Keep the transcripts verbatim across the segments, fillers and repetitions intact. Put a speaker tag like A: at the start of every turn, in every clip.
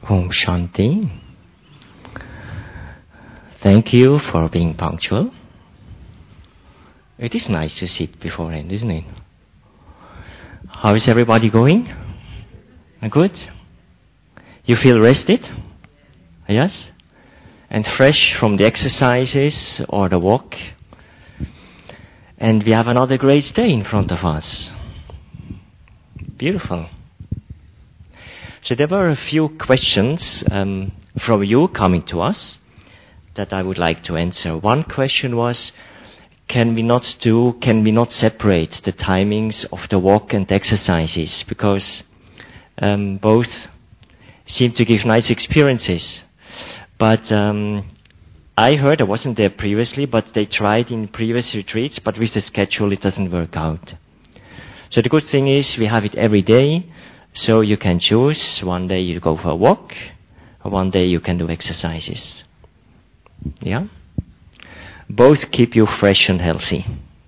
A: Om Shanti. Thank you for being punctual. It is nice to sit beforehand, isn't it? How is everybody going? Good? You feel rested? Yes? And fresh from the exercises or the walk? And we have another great day in front of us. Beautiful. So there were a few questions um, from you coming to us that I would like to answer. One question was, can we not do, can we not separate the timings of the walk and exercises? Because um, both seem to give nice experiences. But um, I heard, I wasn't there previously, but they tried in previous retreats, but with the schedule it doesn't work out. So the good thing is we have it every day, so you can choose. One day you go for a walk, or one day you can do exercises. Yeah? Both keep you fresh and healthy.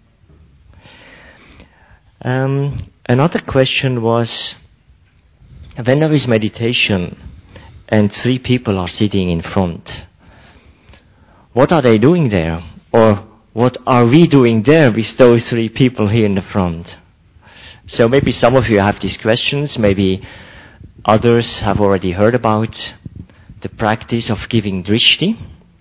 A: Um, another question was, when there is meditation and three people are sitting in front, what are they doing there? Or what are we doing there with those three people here in the front? So maybe some of you have these questions, maybe others have already heard about the practice of giving drishti.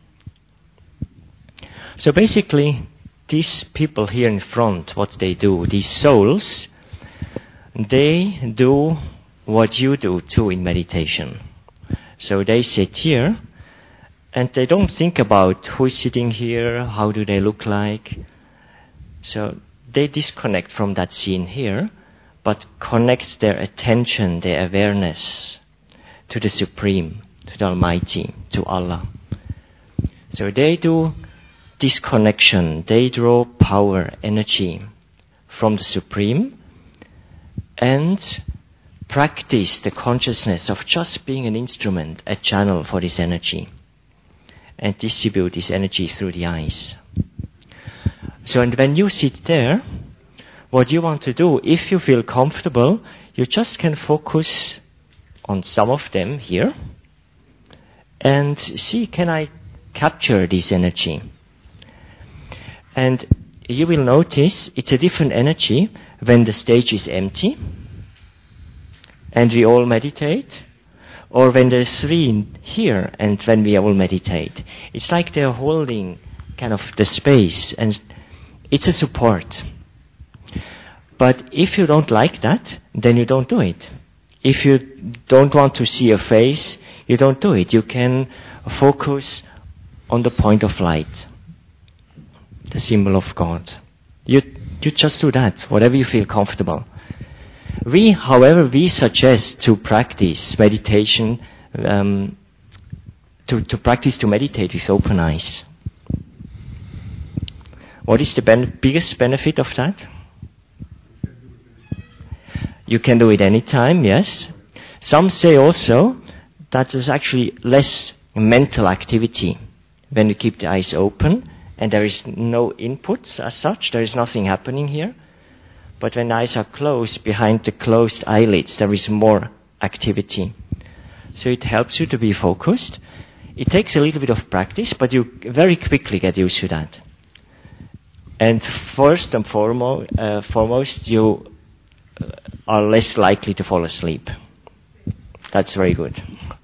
A: So basically, these people here in front, what they do, these souls, they do what you do too in meditation. So they sit here, and they don't think about who is sitting here, how do they look like. So they disconnect from that scene here, but connect their attention, their awareness to the Supreme, to the Almighty, to Allah. So they do this connection, they draw power, energy from the Supreme and practice the consciousness of just being an instrument, a channel for this energy, and distribute this energy through the eyes. So, and when you sit there, what you want to do, if you feel comfortable, you just can focus on some of them here and see, can I capture this energy? And you will notice it's a different energy when the stage is empty and we all meditate, or when there's three here and when we all meditate. It's like they're holding kind of the space, and it's a support. But if you don't like that, then you don't do it. If you don't want to see a face, you don't do it. You can focus on the point of light, the symbol of God. You you just do that, whatever you feel comfortable. We, however, we suggest to practice meditation, um, to, to practice to meditate with open eyes. What is the ben- biggest benefit of that? You can do it anytime, yes. Some say also that there's actually less mental activity when you keep the eyes open and there is no inputs as such, there is nothing happening here. But when eyes are closed, behind the closed eyelids, there is more activity. So it helps you to be focused. It takes a little bit of practice, but you very quickly get used to that. And first and foremost, uh, foremost you are less likely to fall asleep. That's very good.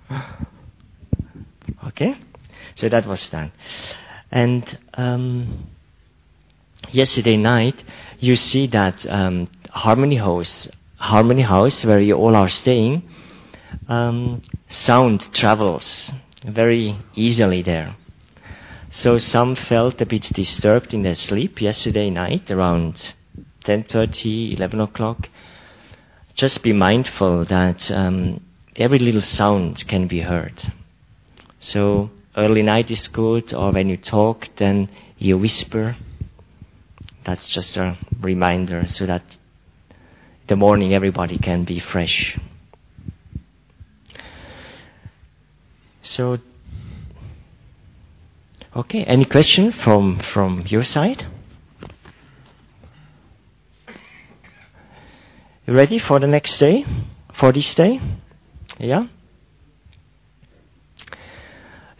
A: Okay? So that was that. And um, yesterday night, you see that um, Harmony House, Harmony House, where you all are staying, um, sound travels very easily there. So some felt a bit disturbed in their sleep yesterday night around ten thirty, eleven o'clock. Just be mindful that um, every little sound can be heard. So early night is good, or when you talk, then you whisper. That's just a reminder so that the morning everybody can be fresh. So, okay, any question from, from your side? You ready for the next day? For this day? Yeah?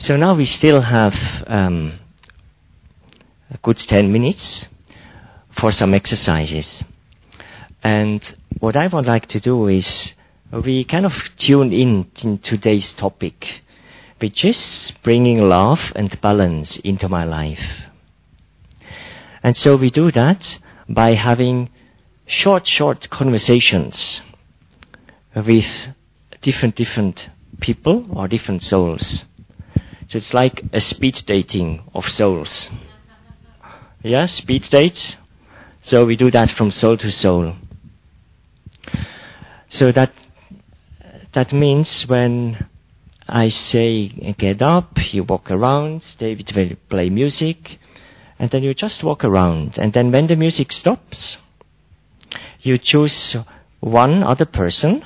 A: So now we still have um, a good ten minutes for some exercises. And what I would like to do is we kind of tune in to today's topic, which is bringing love and balance into my life. And so we do that by having short, short conversations with different, different people or different souls. So it's like a speed dating of souls. Yeah, speed dates. So we do that from soul to soul. So that that means when I say get up, you walk around, David will play music, and then you just walk around. And then when the music stops, you choose one other person,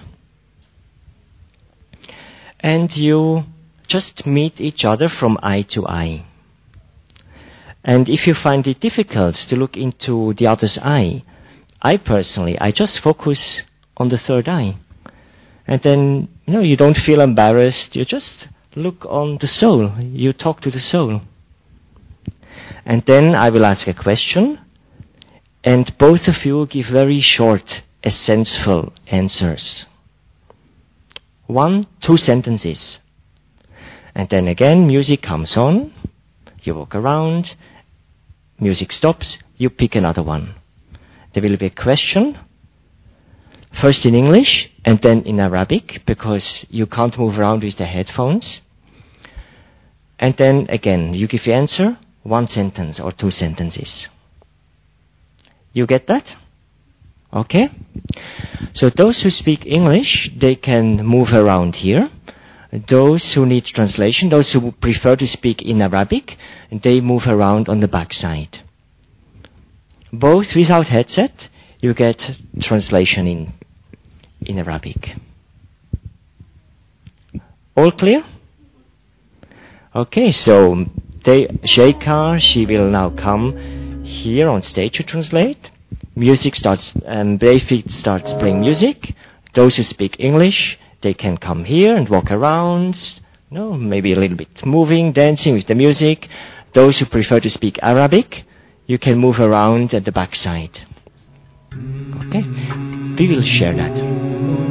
A: and you just meet each other from eye to eye. And if you find it difficult to look into the other's eye, I personally, I just focus on the third eye. And then, you know, you don't feel embarrassed, you just look on the soul, you talk to the soul. And then I will ask a question, and both of you give very short, essential answers. One, two sentences. And then again, music comes on, you walk around, music stops, you pick another one. There will be a question, first in English and then in Arabic, because you can't move around with the headphones. And then again, you give the answer, one sentence or two sentences. You get that? Okay? So those who speak English, they can move around here. Those who need translation, those who prefer to speak in Arabic, they move around on the back side. Both without headset, you get translation in, in Arabic. All clear? Okay, so they, Sheikha, she will now come here on stage to translate. Music starts, um, David starts playing music. Those who speak English, they can come here and walk around, you know, maybe a little bit moving, dancing with the music. Those who prefer to speak Arabic, you can move around at the back side. Okay? We will share that.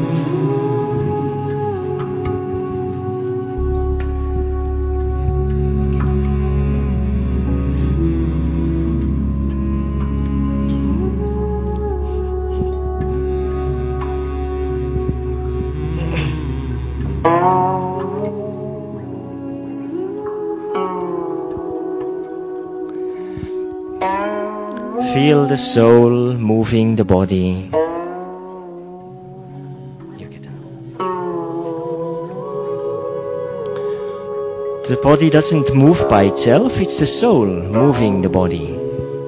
A: Feel the soul moving the body. The body doesn't move by itself, it's the soul moving the body.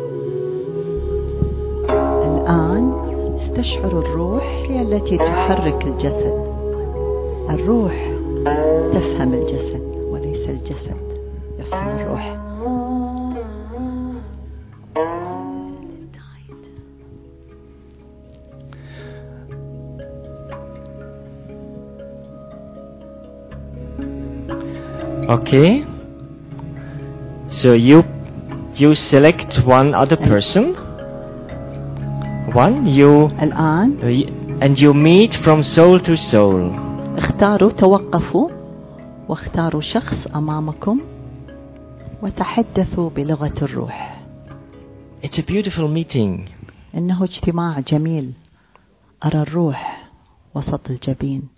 B: الآن استشعر الروح هي التي تحرك الجسد. الروح تفهم الجسد وليس الجسد يفهم الروح.
A: Okay, so you you select one other person, one you
B: الآن
A: and you meet from soul to soul.
B: اختاروا توقفوا واختاروا شخص أمامكم وتحدثوا بلغة الروح.
A: It's a beautiful meeting.
B: إنه اجتماع جميل. أرى الروح وسط الجبين.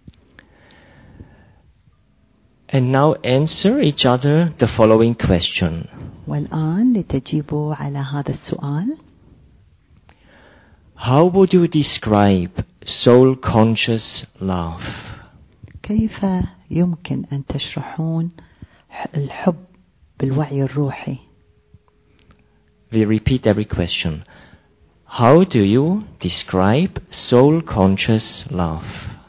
A: And now answer each other the following question.
B: والآن لتجيبوا على هذا السؤال.
A: How would you describe soul-conscious love?
B: كيف يمكن أن تشرحون الحب بالوعي الروحي؟
A: We repeat every question. How do you describe soul-conscious love?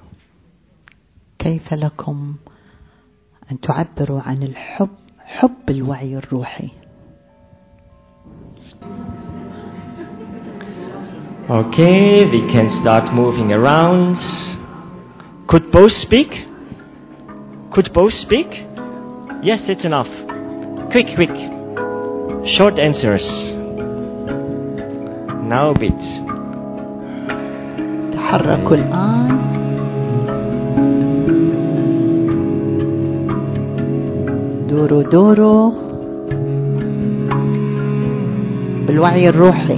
B: كيف لكم أن تعبروا عن الحب حب الوعي الروحي؟
A: Okay, we can start moving around. Could both speak? Could both speak? Yes, it's enough. Quick, quick. Short answers. Now bit.
B: تحركوا الآن. دوروا دوروا بالوعي الروحي.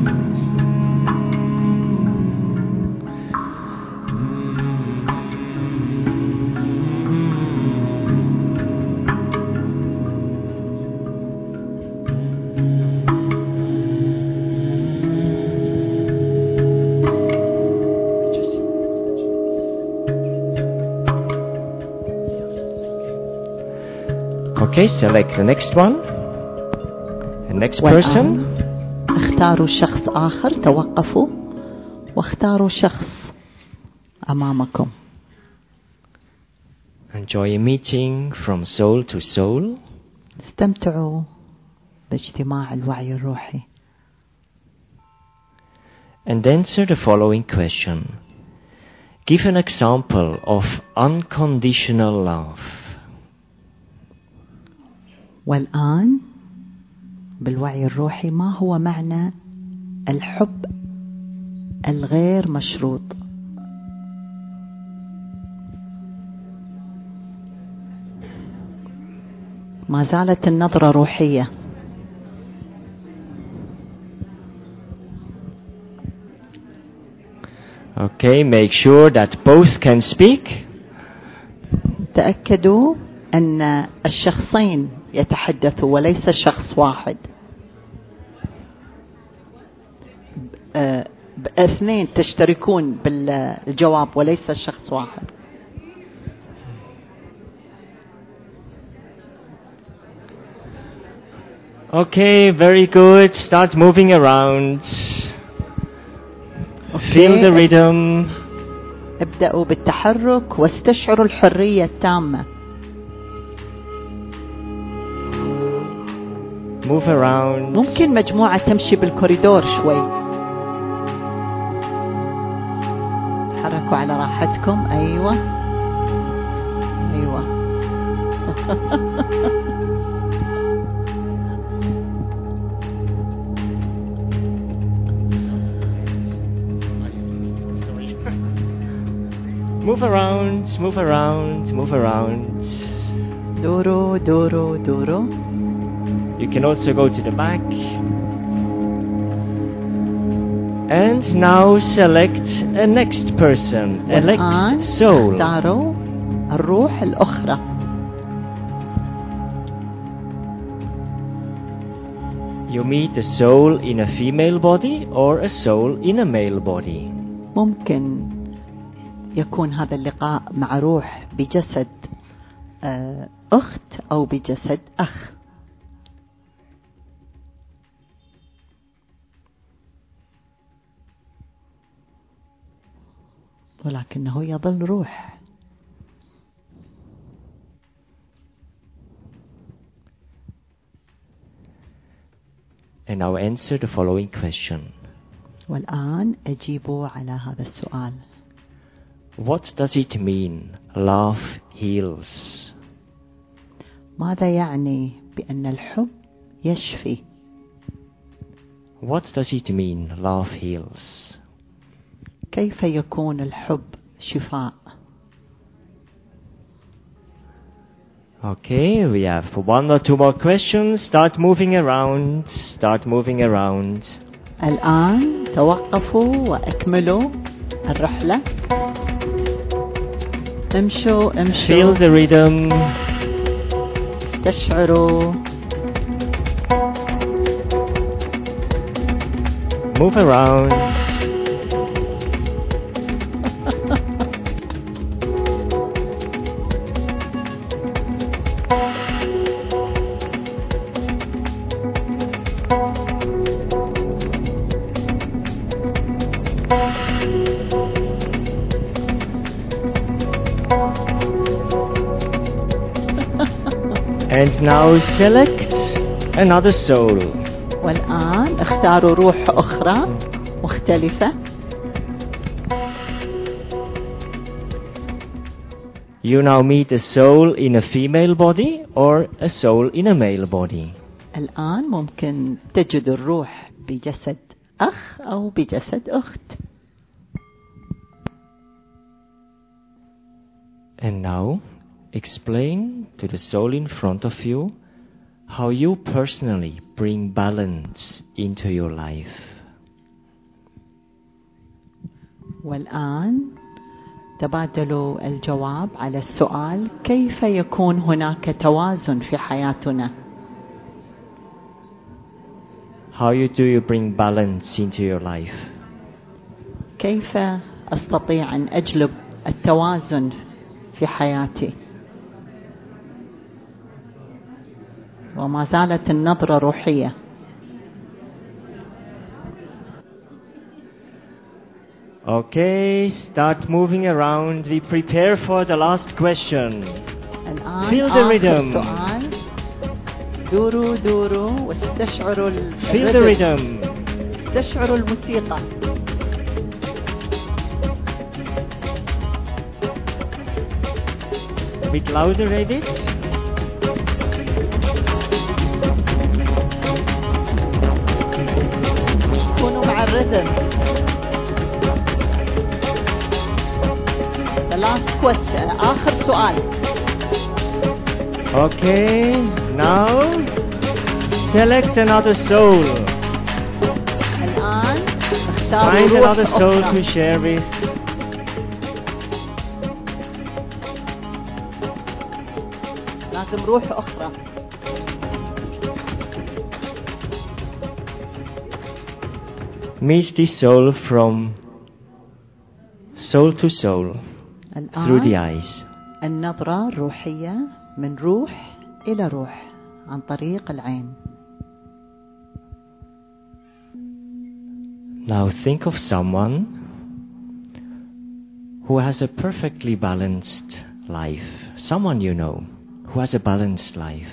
A: Okay, select the next one. The next person.
B: اختاروا شخص آخر. توقفوا واختاروا شخص أمامكم.
A: Enjoy a meeting from soul to soul.
B: استمتعوا باجتماع الوعي الروحي.
A: And answer the following question. Give an example of unconditional love.
B: والآن بالوعي الروحي، ما هو معنى الحب الغير مشروط؟ ما زالت النظرة روحية.
A: Okay, make sure that both can speak.
B: تأكدوا أن الشخصين يتحدثوا وليس شخص واحد. اثنين تشتركون بالجواب وليس شخص واحد.
A: Okay, very good. Start moving around. Okay. Feel the rhythm.
B: ابدأوا بالتحرك واستشعروا الحرية التامة.
A: Move around.
B: ممكن مجموعة تمشي بالكوريدور شوي. تحركوا على راحتكم. أيوة أيوة.
A: Move around, move around, move around.
B: دوروا دوروا دوروا.
A: You can also go to the back. And now select a next person, a next soul.
B: اختاروا الروح الأخرى.
A: You meet a soul in a female body or a soul in a male body.
B: ممكن يكون هذا اللقاء مع روح بجسد أخت أو بجسد أخ. ولكنه يظل روح.
A: And now answer the following question.
B: والآن أجيبوا على هذا السؤال.
A: What does it mean love heals?
B: ماذا يعني بأن الحب يشفي؟
A: What does it mean love heals?
B: كيف يكون الحب شفاء؟
A: Okay, we have one or two more questions. Start moving around. Start moving around.
B: الآن توقفوا وأكملوا الرحلة. امشوا امشوا.
A: Feel the rhythm.
B: استشعروا.
A: Move around. And now select another soul.
B: والآن اختاروا روح أخرى مختلفة.
A: you now meet a soul in a female body or a soul in a male body.
B: الآن ممكن تجد الروح بجسد أخ أو بجسد أخت.
A: And now, explain to the soul in front of you how you personally bring balance into your life.
B: والآن تبادلوا الجواب على السؤال: كيف يكون هناك توازن في حياتنا؟
A: How you do you bring balance into your life?
B: كيف أستطيع أن أجلب التوازن في حياتي؟ وما زالت النظرة روحية.
A: Okay, start moving around. We prepare for the last question.
B: الآن
A: Feel the
B: آخر
A: rhythm.
B: سؤال. دوروا دوروا واستشعروا
A: Feel the rhythm.
B: استشعروا الموسيقى.
A: A bit louder, Edith.
B: كونوا مع الرhythm. The last question. آخر سؤال.
A: Okay, now select another soul.
B: الآن اختاروا
A: Find
B: روح
A: another soul
B: أخرى.
A: to share with.
B: لازم روح أخرى.
A: Meet this soul from soul to soul through the
B: الآن
A: eyes.
B: النظرة الروحية من روح إلى روح عن طريق العين.
A: Now think of someone who has a perfectly balanced life. Someone you know who has a balanced life.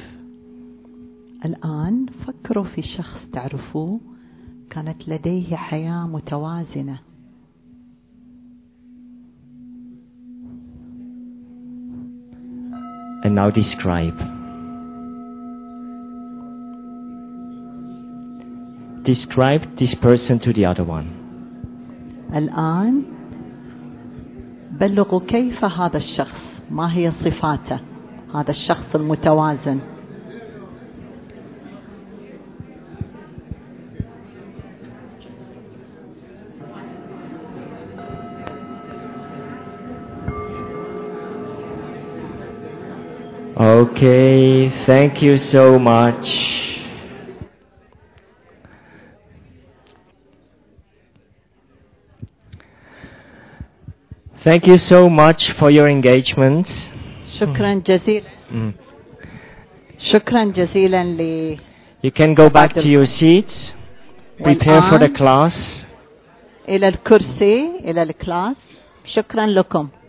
B: الآن فكروا في شخص تعرفوه كانت لديه حياة متوازنة.
A: And now describe. Describe this person to the other one.
B: الآن بلغوا كيف هذا الشخص، ما هي صفاته، هذا الشخص المتوازن.
A: Okay, thank you so much. Thank you so much for your engagement.
B: شكرا جزيلا.
A: Mm.
B: شكرا جزيلا ل
A: You can go back to your seats. Prepare for the
B: والآن
A: class.
B: إلى الكرسي، إلى الكلاس. شكرا لكم.